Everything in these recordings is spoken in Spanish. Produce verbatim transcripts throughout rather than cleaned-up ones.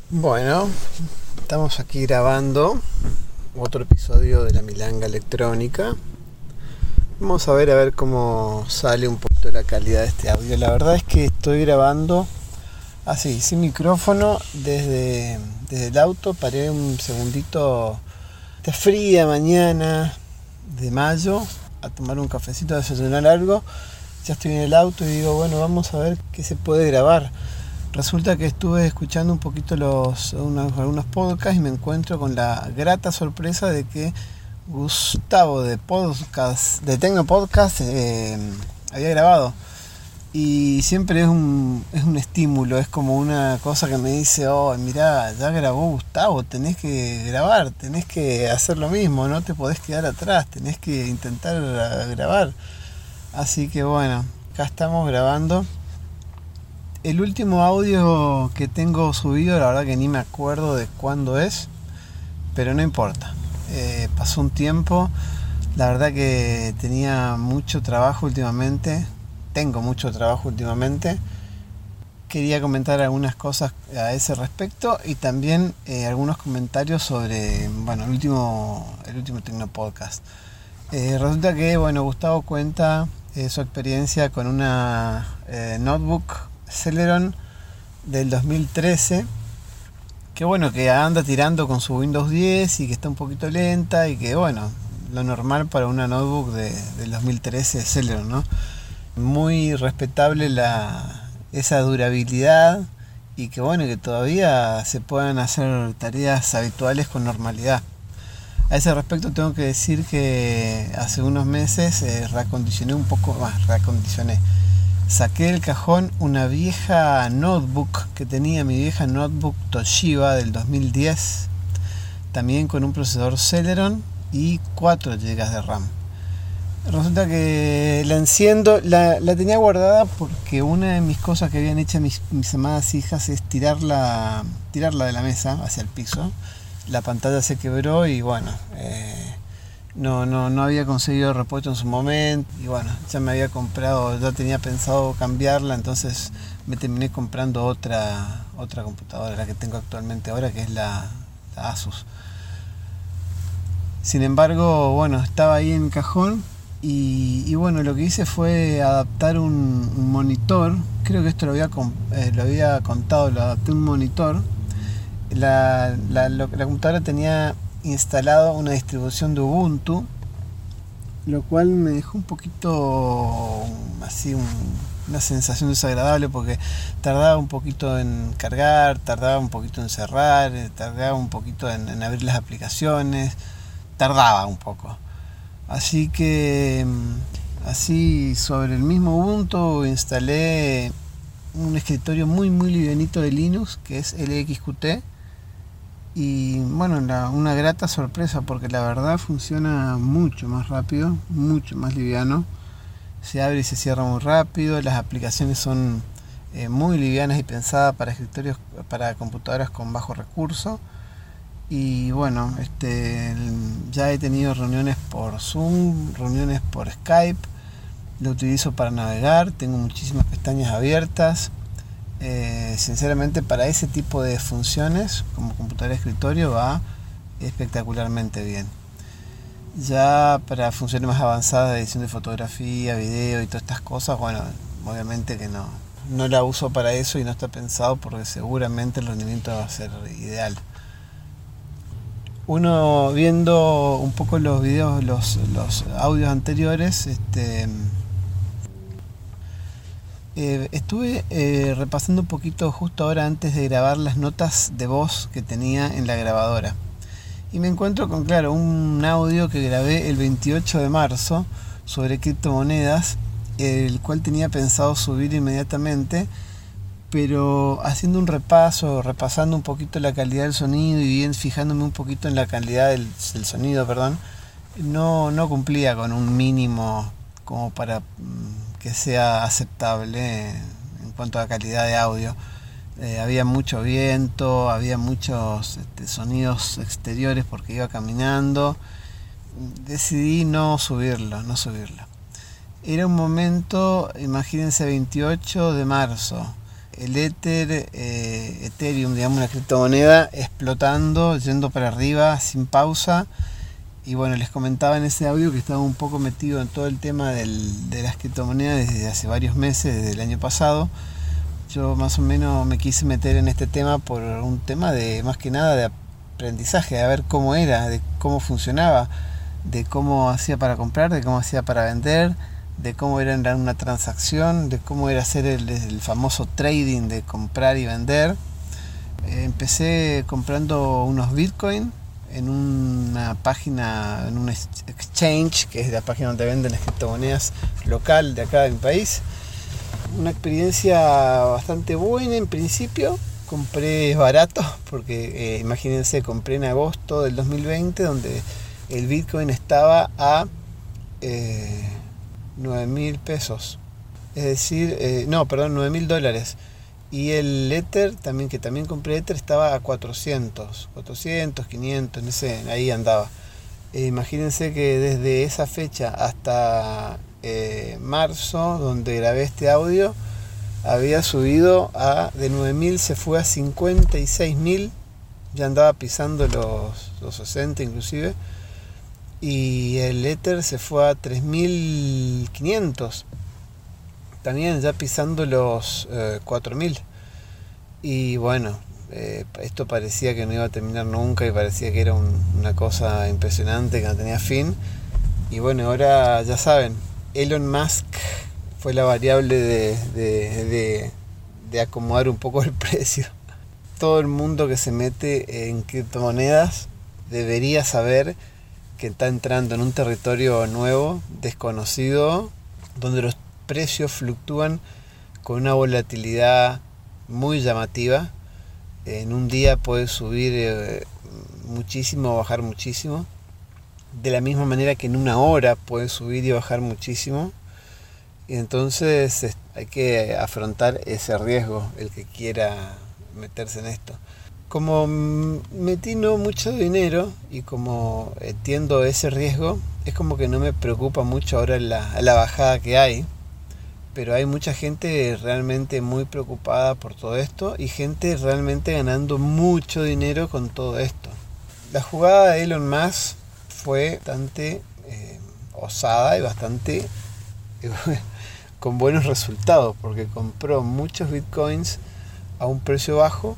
Bueno, estamos aquí grabando otro episodio de la Milanga Electrónica. Vamos a ver a ver cómo sale un poquito la calidad de este audio. La verdad es que estoy grabando así, sin micrófono, desde, desde el auto. Paré un segundito, esta fría mañana de mayo, a tomar un cafecito, a desayunar algo. Ya estoy en el auto y digo, bueno, vamos a ver qué se puede grabar. Resulta que estuve escuchando un poquito los unos, algunos podcasts y me encuentro con la grata sorpresa de que Gustavo de podcast, de Tecno Podcast, eh, había grabado. Y siempre es un, es un estímulo, es como una cosa que me dice, oh, mirá, ya grabó Gustavo, tenés que grabar, tenés que hacer lo mismo, no te podés quedar atrás, tenés que intentar grabar. Así que bueno, acá estamos grabando. El último audio que tengo subido, la verdad que ni me acuerdo de cuándo es, pero no importa. Eh, pasó un tiempo, la verdad que tenía mucho trabajo últimamente, tengo mucho trabajo últimamente. Quería comentar algunas cosas a ese respecto y también eh, algunos comentarios sobre, bueno, el último, el último Tecno Podcast. Eh, resulta que, bueno, Gustavo cuenta eh, su experiencia con una eh, notebook Celeron del dos mil trece, que bueno, que anda tirando con su Windows diez y que está un poquito lenta y que bueno, lo normal para una notebook de, del dos mil trece de Celeron, ¿no? Muy respetable la, esa durabilidad y que bueno, que todavía se puedan hacer tareas habituales con normalidad. A ese respecto tengo que decir que hace unos meses eh, reacondicioné un poco más, reacondicioné. Saqué del cajón una vieja notebook que tenía, mi vieja notebook Toshiba del dos mil diez, también con un procesador Celeron y cuatro gigas de RAM. Resulta que la enciendo, la, la tenía guardada porque una de mis cosas que habían hecho mis, mis amadas hijas es tirarla, tirarla de la mesa hacia el piso. La pantalla se quebró y bueno, eh, no, no, no había conseguido repuesto en su momento y bueno, ya me había comprado, ya tenía pensado cambiarla, entonces me terminé comprando otra, otra computadora, la que tengo actualmente ahora, que es la, la Asus. Sin embargo, bueno, estaba ahí en el cajón y, y bueno, lo que hice fue adaptar un, un monitor, creo que esto lo había, eh, lo había contado, lo adapté a un monitor. La, la, la computadora tenía instalado una distribución de Ubuntu, lo cual me dejó un poquito así un, una sensación desagradable porque tardaba un poquito en cargar, tardaba un poquito en cerrar, tardaba un poquito en, en abrir las aplicaciones, tardaba un poco. Así que así sobre el mismo Ubuntu instalé un escritorio muy muy livianito de Linux que es L X Q T. Y bueno, la, una grata sorpresa porque la verdad funciona mucho más rápido, mucho más liviano. Se abre y se cierra muy rápido, las aplicaciones son eh, muy livianas y pensadas para escritorios, para computadoras con bajo recurso. Y bueno, este, ya he tenido reuniones por Zoom, reuniones por Skype, lo utilizo para navegar, tengo muchísimas pestañas abiertas. Eh, sinceramente para ese tipo de funciones como computadora de escritorio va espectacularmente bien. Ya para funciones más avanzadas de edición de fotografía, video y todas estas cosas, bueno, obviamente que no, no la uso para eso y no está pensado porque seguramente el rendimiento va a ser ideal. Uno viendo un poco los videos, los, los audios anteriores, este Eh, estuve eh, repasando un poquito justo ahora antes de grabar las notas de voz que tenía en la grabadora y me encuentro con, claro, un audio que grabé el veintiocho de marzo sobre criptomonedas, el cual tenía pensado subir inmediatamente, pero haciendo un repaso, repasando un poquito la calidad del sonido y bien fijándome un poquito en la calidad del, del sonido, perdón, no, no cumplía con un mínimo como para que sea aceptable en cuanto a calidad de audio. Eh, había mucho viento, había muchos este, sonidos exteriores porque iba caminando. Decidí no subirlo, no subirlo. Era un momento, imagínense, veintiocho de marzo. el Ether, eh, Ethereum, digamos, una criptomoneda explotando, yendo para arriba sin pausa. Y bueno, les comentaba en ese audio que estaba un poco metido en todo el tema del, de las criptomonedas desde hace varios meses, desde el año pasado. Yo más o menos me quise meter en este tema por un tema de, más que nada, de aprendizaje, de ver cómo era, de cómo funcionaba, de cómo hacía para comprar, de cómo hacía para vender, de cómo era una transacción, de cómo era hacer el, el famoso trading de comprar y vender. Eh, empecé comprando unos Bitcoin en una página, en un exchange, que es la página donde venden las criptomonedas local de acá de mi país. Una experiencia bastante buena en principio. Compré barato, porque eh, imagínense, compré en agosto del dos mil veinte, donde el Bitcoin estaba a eh, nueve mil pesos. Es decir, eh, no, perdón, nueve mil dólares. Y el Ether, también, que también compré Ether, estaba a cuatrocientos, cuatrocientos, quinientos, no sé, ahí andaba. Eh, imagínense que desde esa fecha hasta eh, marzo, donde grabé este audio, había subido a, de nueve mil se fue a cincuenta y seis mil, ya andaba pisando los, los sesenta inclusive, y el Ether se fue a tres mil quinientos. También ya pisando los eh, cuatro mil. Y bueno, eh, esto parecía que no iba a terminar nunca y parecía que era un, una cosa impresionante, que no tenía fin. Y bueno, ahora ya saben, Elon Musk fue la variable de, de, de, de acomodar un poco el precio. Todo el mundo que se mete en criptomonedas debería saber que está entrando en un territorio nuevo, desconocido, donde los precios fluctúan con una volatilidad muy llamativa. En un día puede subir eh, muchísimo o bajar muchísimo, de la misma manera que en una hora puede subir y bajar muchísimo. Y entonces hay que afrontar ese riesgo, el que quiera meterse en esto. Como metí no mucho dinero y como entiendo ese riesgo, es como que no me preocupa mucho ahora la, la bajada que hay. Pero hay mucha gente realmente muy preocupada por todo esto y gente realmente ganando mucho dinero con todo esto. La jugada de Elon Musk fue bastante eh, osada y bastante eh, con buenos resultados, porque compró muchos bitcoins a un precio bajo,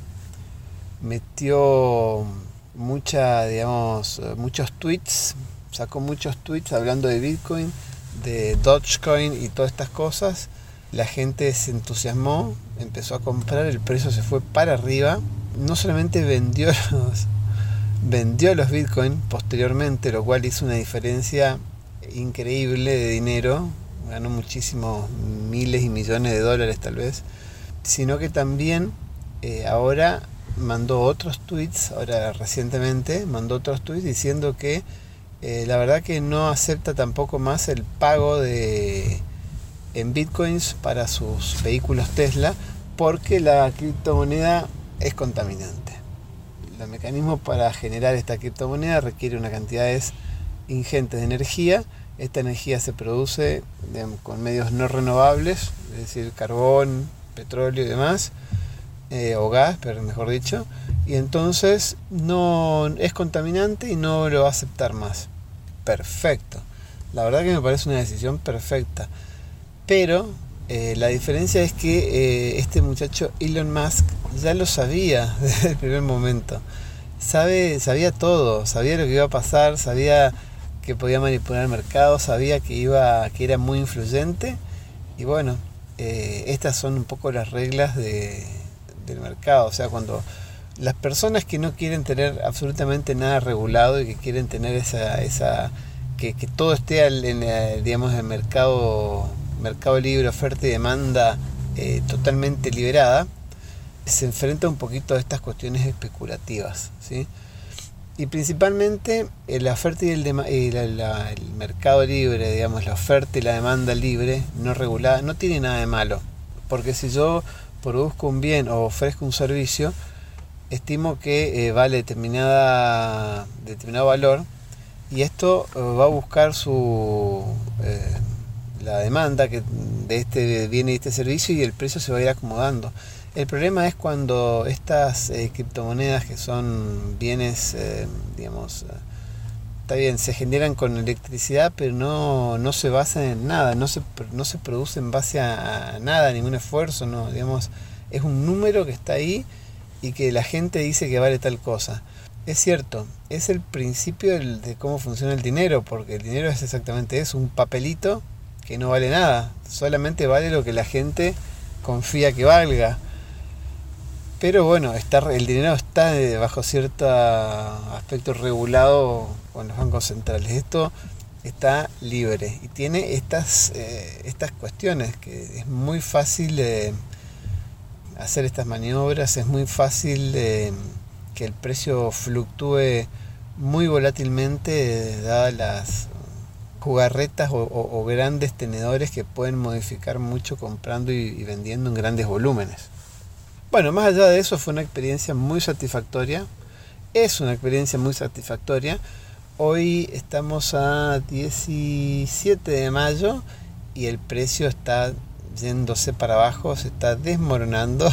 metió mucha, digamos, muchos tweets, sacó muchos tweets hablando de Bitcoin, de Dogecoin y todas estas cosas. La gente se entusiasmó, empezó a comprar, el precio se fue para arriba. No solamente vendió los, vendió los Bitcoin posteriormente, lo cual hizo una diferencia increíble de dinero, ganó muchísimos miles y millones de dólares tal vez, sino que también eh, ahora mandó otros tweets, ahora recientemente mandó otros tweets diciendo que Eh, la verdad que no acepta tampoco más el pago de en bitcoins para sus vehículos Tesla, porque la criptomoneda es contaminante. El mecanismo para generar esta criptomoneda requiere una cantidades ingentes de energía. Esta energía se produce digamos, con medios no renovables, es decir, carbón, petróleo y demás, eh, o gas, pero mejor dicho. Y entonces no es contaminante y no lo va a aceptar más. Perfecto. La verdad que me parece una decisión perfecta. Pero eh, la diferencia es que eh, este muchacho Elon Musk ya lo sabía desde el primer momento. Sabe, sabía todo, sabía lo que iba a pasar, sabía que podía manipular el mercado, sabía que iba, que era muy influyente. Y bueno, eh, estas son un poco las reglas de, del mercado. O sea, cuando las personas que no quieren tener absolutamente nada regulado y que quieren tener esa, esa que, que todo esté en el, digamos, el mercado, mercado libre, oferta y demanda eh, totalmente liberada, se enfrenta un poquito a estas cuestiones especulativas, ¿sí? Y principalmente eh, la oferta y el, dema- y la, la, el mercado libre, digamos, la oferta y la demanda libre, no regulada, no tiene nada de malo, porque si yo produzco un bien o ofrezco un servicio, estimo que eh, vale determinada, determinado valor, y esto eh, va a buscar su eh, la demanda que, de este bien y este servicio, y el precio se va a ir acomodando. El problema es cuando estas eh, criptomonedas, que son bienes, eh, digamos, eh, está bien, se generan con electricidad, pero no, no se basan en nada, no se, no se produce en base a, a nada, ningún esfuerzo, no, digamos, es un número que está ahí y que la gente dice que vale tal cosa. Es cierto, es el principio del, de cómo funciona el dinero, porque el dinero es exactamente eso, un papelito que no vale nada, solamente vale lo que la gente confía que valga. Pero bueno, está, el dinero está bajo cierto aspecto regulado con los bancos centrales. Esto está libre y tiene estas, eh, estas cuestiones, que es muy fácil eh, hacer estas maniobras, es muy fácil eh, que el precio fluctúe muy volátilmente, eh, dadas las jugarretas o, o, o grandes tenedores que pueden modificar mucho comprando y, y vendiendo en grandes volúmenes. Bueno, más allá de eso, fue una experiencia muy satisfactoria. Es una experiencia muy satisfactoria. Hoy estamos a diecisiete de mayo y el precio está yéndose para abajo, se está desmoronando.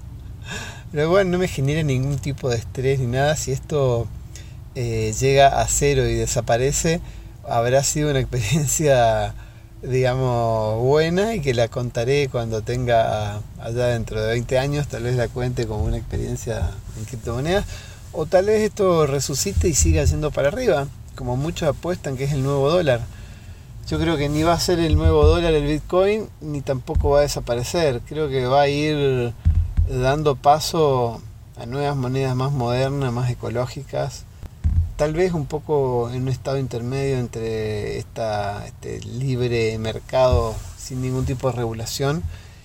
Pero bueno, no me genera ningún tipo de estrés ni nada. Si esto eh, llega a cero y desaparece, habrá sido una experiencia, digamos, buena, y que la contaré cuando tenga allá dentro de veinte años, tal vez la cuente como una experiencia en criptomonedas, o tal vez esto resucite y siga yendo para arriba, como muchos apuestan que es el nuevo dólar. Yo creo que ni va a ser el nuevo dólar el Bitcoin, ni tampoco va a desaparecer. Creo que va a ir dando paso a nuevas monedas más modernas, más ecológicas, tal vez un poco en un estado intermedio entre esta, este libre mercado sin ningún tipo de regulación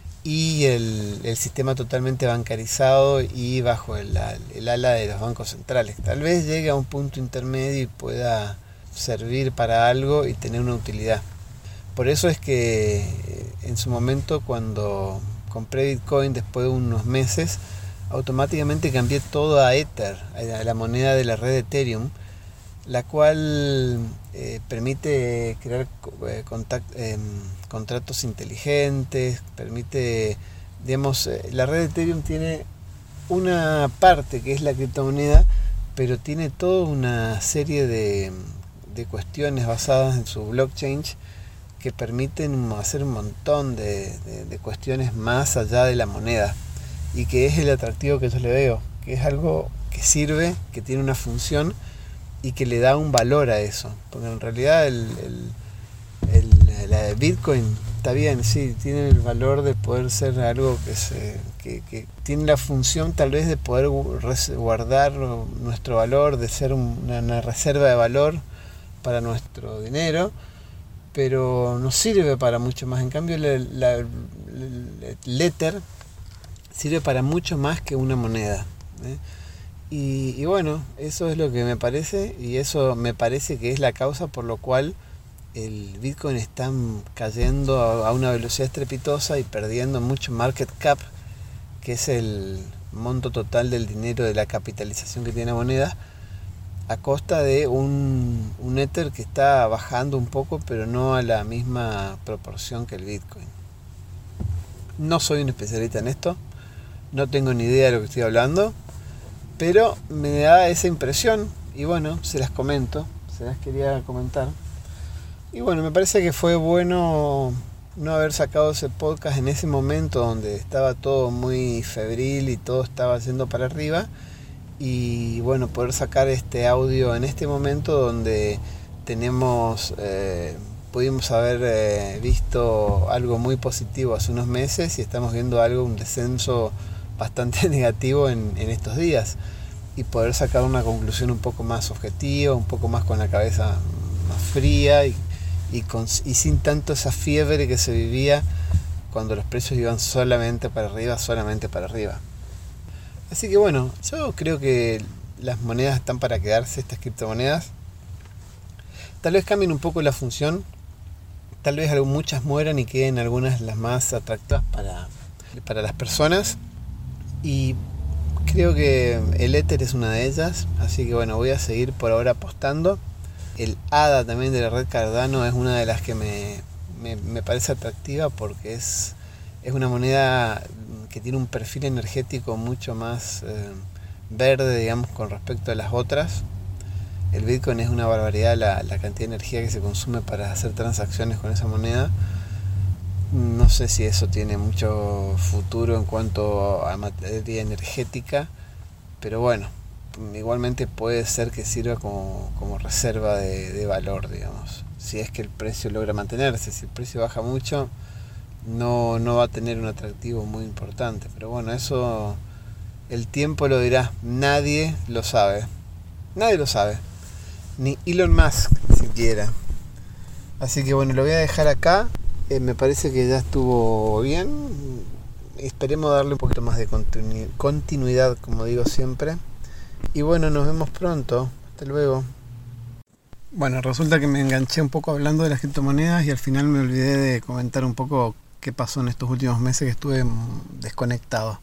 y el, el sistema totalmente bancarizado y bajo el, el ala de los bancos centrales. Tal vez llegue a un punto intermedio y pueda servir para algo y tener una utilidad. Por eso es que en su momento, cuando compré Bitcoin después de unos meses, automáticamente cambié todo a Ether, a la moneda de la red Ethereum, la cual eh, permite crear eh, contact, eh, contratos inteligentes, permite, digamos, eh, la red Ethereum tiene una parte que es la criptomoneda, pero tiene toda una serie de, de cuestiones basadas en su blockchain que permiten hacer un montón de, de, de cuestiones más allá de la moneda, y que es el atractivo que yo le veo, que es algo que sirve, que tiene una función y que le da un valor a eso, porque en realidad el, el, el, la de Bitcoin está bien, sí, tiene el valor de poder ser algo que, se, que, que tiene la función tal vez de poder guardar nuestro valor, de ser una, una reserva de valor para nuestro dinero, pero no sirve para mucho más. En cambio la, la, el Ether sirve para mucho más que una moneda, ¿eh? Y, y bueno, eso es lo que me parece, y eso me parece que es la causa por lo cual el Bitcoin está cayendo a, a una velocidad estrepitosa y perdiendo mucho market cap, que es el monto total del dinero, de la capitalización que tiene la moneda, a costa de un, un Ether que está bajando un poco, pero no a la misma proporción que el Bitcoin. No soy un especialista en esto, no tengo ni idea de lo que estoy hablando, pero me da esa impresión y bueno, se las comento, se las quería comentar. Y bueno, me parece que fue bueno no haber sacado ese podcast en ese momento donde estaba todo muy febril y todo estaba yendo para arriba, y bueno, poder sacar este audio en este momento donde tenemos, eh, pudimos haber eh, visto algo muy positivo hace unos meses y estamos viendo algo, un descenso bastante negativo en, en estos días, y poder sacar una conclusión un poco más objetiva, un poco más con la cabeza más fría y, y, con, y sin tanto esa fiebre que se vivía cuando los precios iban solamente para arriba, solamente para arriba. Así que bueno, yo creo que las monedas están para quedarse, estas criptomonedas. Tal vez cambien un poco la función, tal vez muchas mueran y queden algunas las más atractivas para, para las personas. Y creo que el Ether es una de ellas, así que bueno, voy a seguir por ahora apostando. El A D A también de la red Cardano es una de las que me, me, me parece atractiva, porque es, es una moneda que tiene un perfil energético mucho más eh, verde, digamos, con respecto a las otras. El Bitcoin es una barbaridad la, la cantidad de energía que se consume para hacer transacciones con esa moneda. No sé si eso tiene mucho futuro en cuanto a materia energética, pero bueno, igualmente puede ser que sirva como, como reserva de, de valor, digamos. Si es que el precio logra mantenerse, si el precio baja mucho, no, no va a tener un atractivo muy importante. Pero bueno, eso el tiempo lo dirá, nadie lo sabe, nadie lo sabe. Ni Elon Musk siquiera. Así que bueno, lo voy a dejar acá. Eh, me parece que ya estuvo bien. Esperemos darle un poquito más de continu- continuidad, como digo siempre. Y bueno, nos vemos pronto. Hasta luego. Bueno, resulta que me enganché un poco hablando de las criptomonedas y al final me olvidé de comentar un poco qué pasó en estos últimos meses que estuve desconectado.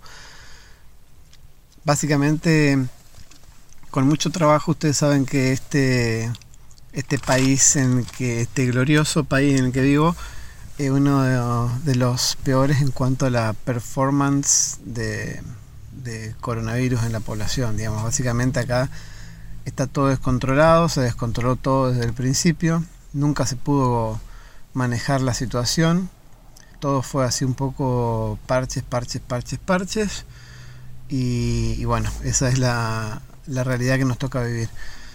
Básicamente, con mucho trabajo, ustedes saben que este, este país, en el que, este glorioso país en el que vivo, es uno de, de los peores en cuanto a la performance de, de coronavirus en la población. Digamos, básicamente acá está todo descontrolado, se descontroló todo desde el principio, nunca se pudo manejar la situación, todo fue así un poco parches, parches, parches, parches, y, y bueno, esa es la... la realidad que nos toca vivir.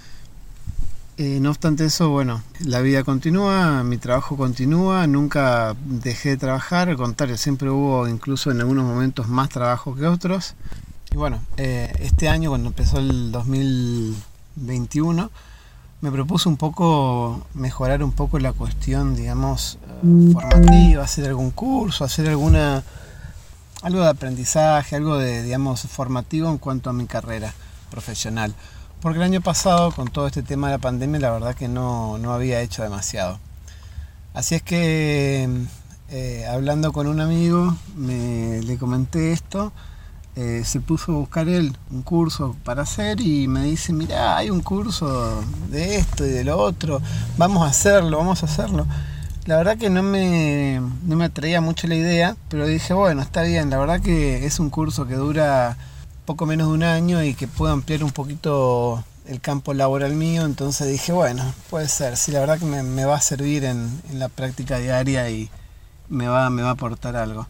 Eh, no obstante eso, bueno, la vida continúa, mi trabajo continúa, nunca dejé de trabajar, al contrario, siempre hubo incluso en algunos momentos más trabajo que otros. Y bueno, eh, este año, cuando empezó el dos mil veintiuno, me propuse un poco mejorar un poco la cuestión, digamos, eh, formativa, hacer algún curso, hacer alguna algo de aprendizaje, algo de, digamos, formativo en cuanto a mi carrera profesional, porque el año pasado, con todo este tema de la pandemia, la verdad que no, no había hecho demasiado. Así es que eh, hablando con un amigo, me, le comenté esto, eh, se puso a buscar él un curso para hacer y me dice, mirá, hay un curso de esto y de lo otro, vamos a hacerlo, vamos a hacerlo. La verdad que no me, no me atraía mucho la idea, pero dije, bueno, está bien, la verdad que es un curso que dura poco menos de un año y que puedo ampliar un poquito el campo laboral mío, entonces dije, bueno, puede ser, sí, la verdad que me, me va a servir en, en la práctica diaria y me va, me va a aportar algo.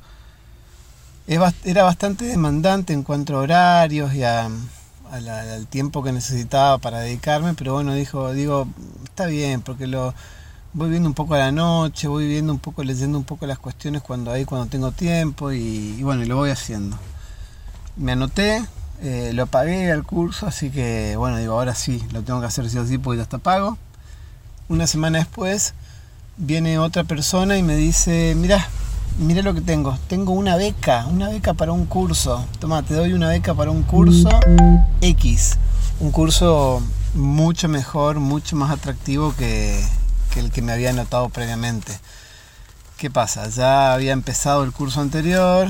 Es, era bastante demandante en cuanto a horarios y a, a la, al tiempo que necesitaba para dedicarme, pero bueno, dijo, digo, está bien, porque lo voy viendo un poco a la noche, voy viendo un poco, leyendo un poco las cuestiones cuando hay, cuando tengo tiempo y, y bueno, y lo voy haciendo. Me anoté, eh, lo pagué al curso, así que bueno, digo, ahora sí, lo tengo que hacer sí o sí porque ya está pago. Una semana después viene otra persona y me dice, mirá, mirá lo que tengo, tengo una beca, una beca para un curso, toma, te doy una beca para un curso X, un curso mucho mejor, mucho más atractivo que, que el que me había anotado previamente. ¿Qué pasa? Ya había empezado el curso anterior,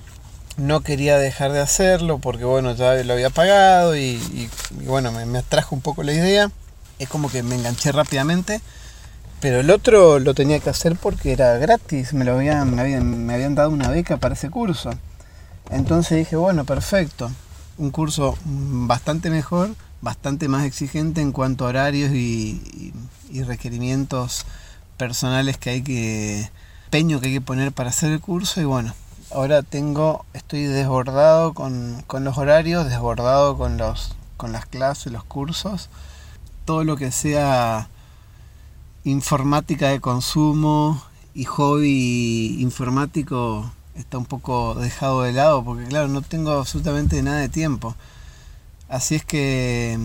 no quería dejar de hacerlo porque bueno, ya lo había pagado y, y, y bueno, me, me atrajo un poco la idea. Es como que me enganché rápidamente, pero el otro lo tenía que hacer porque era gratis, me, lo habían, me, habían, me habían dado una beca para ese curso. Entonces dije, bueno, perfecto, un curso bastante mejor, bastante más exigente en cuanto a horarios y, y, y requerimientos personales que hay que, empeño que hay que poner para hacer el curso. Y bueno, ahora tengo, estoy desbordado con, con los horarios, desbordado con, los, con las clases, los cursos. Todo lo que sea informática de consumo y hobby informático está un poco dejado de lado porque claro, no tengo absolutamente nada de tiempo. Así es que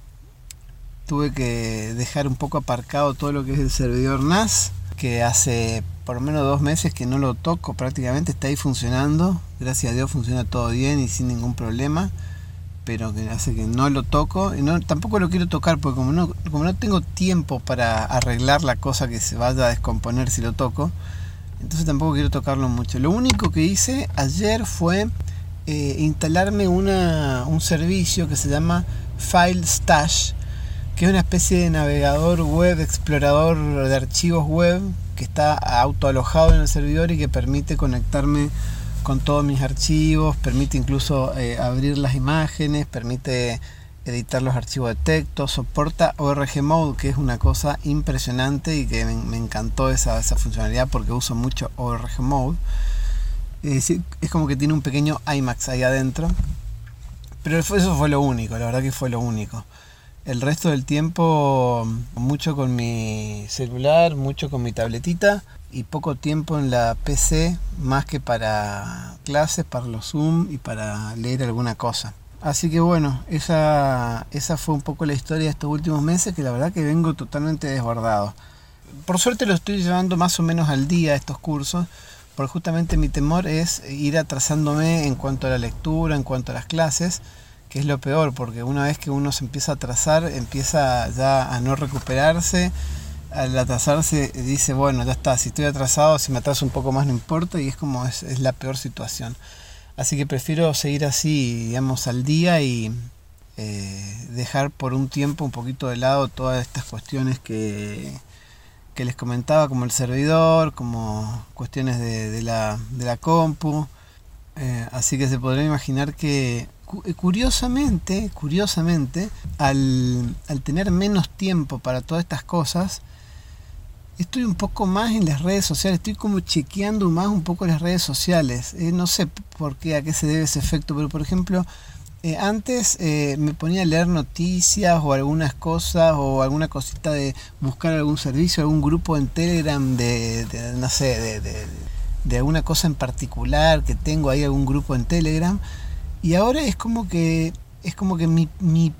tuve que dejar un poco aparcado todo lo que es el servidor N A S, que hace por lo menos dos meses que no lo toco prácticamente, está ahí funcionando, gracias a Dios funciona todo bien y sin ningún problema, pero que hace que no lo toco y no, tampoco lo quiero tocar porque como no, como no tengo tiempo para arreglar la cosa que se vaya a descomponer si lo toco, entonces tampoco quiero tocarlo mucho. Lo único que hice ayer fue eh, instalarme una, un servicio que se llama FileStash, que es una especie de navegador web, explorador de archivos web que está autoalojado en el servidor y que permite conectarme con todos mis archivos, permite incluso eh, abrir las imágenes, permite editar los archivos de texto, soporta O R G Mode, que es una cosa impresionante y que me, me encantó esa, esa funcionalidad porque uso mucho O R G Mode. Es decir, es como que tiene un pequeño IMAX ahí adentro, pero eso fue lo único, la verdad que fue lo único. El resto del tiempo mucho con mi celular, mucho con mi tabletita y poco tiempo en la P C, más que para clases, para los Zoom y para leer alguna cosa. Así que bueno, esa, esa fue un poco la historia de estos últimos meses, que la verdad que vengo totalmente desbordado. Por suerte lo estoy llevando más o menos al día estos cursos, porque justamente mi temor es ir atrasándome en cuanto a la lectura, en cuanto a las clases, que es lo peor, porque una vez que uno se empieza a atrasar, empieza ya a no recuperarse. Al atrasarse dice, bueno, ya está, si estoy atrasado, si me atraso un poco más no importa, y es como es, es la peor situación. Así que prefiero seguir así, digamos, al día y eh, dejar por un tiempo un poquito de lado todas estas cuestiones que, que les comentaba, como el servidor, como cuestiones de, de, la, de la compu. Eh, así que se podrá imaginar que curiosamente, curiosamente, al, al tener menos tiempo para todas estas cosas, estoy un poco más en las redes sociales, estoy como chequeando más un poco las redes sociales. Eh, no sé por qué, a qué se debe ese efecto, pero por ejemplo, eh, antes eh, me ponía a leer noticias o algunas cosas o alguna cosita de buscar algún servicio, algún grupo en Telegram de, de no sé, de, de, de alguna cosa en particular que tengo ahí, algún grupo en Telegram. Y ahora es como que es como que mi, mi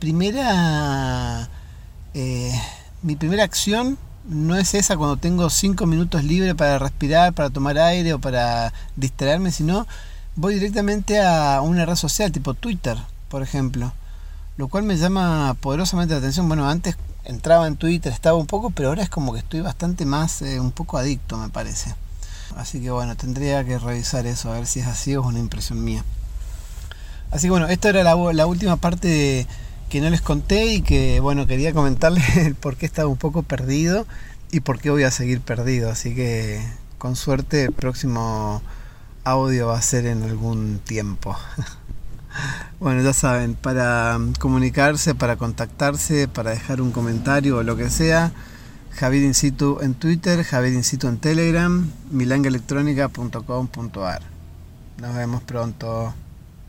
primera eh, mi primera acción no es esa cuando tengo cinco minutos libres para respirar, para tomar aire o para distraerme, sino voy directamente a una red social tipo Twitter, por ejemplo, lo cual me llama poderosamente la atención. Bueno, antes entraba en Twitter, estaba un poco, pero ahora es como que estoy bastante más, eh, un poco adicto, me parece. Así que bueno, tendría que revisar eso, a ver si es así o es una impresión mía. Así que bueno, esta era la, la última parte de, que no les conté y que bueno, quería comentarles el por qué estaba un poco perdido y por qué voy a seguir perdido. Así que con suerte el próximo audio va a ser en algún tiempo. Bueno, ya saben, para comunicarse, para contactarse, para dejar un comentario o lo que sea, Javier In Situ en Twitter, Javier In Situ en Telegram, milanga electrónica punto com punto a r. Nos vemos pronto.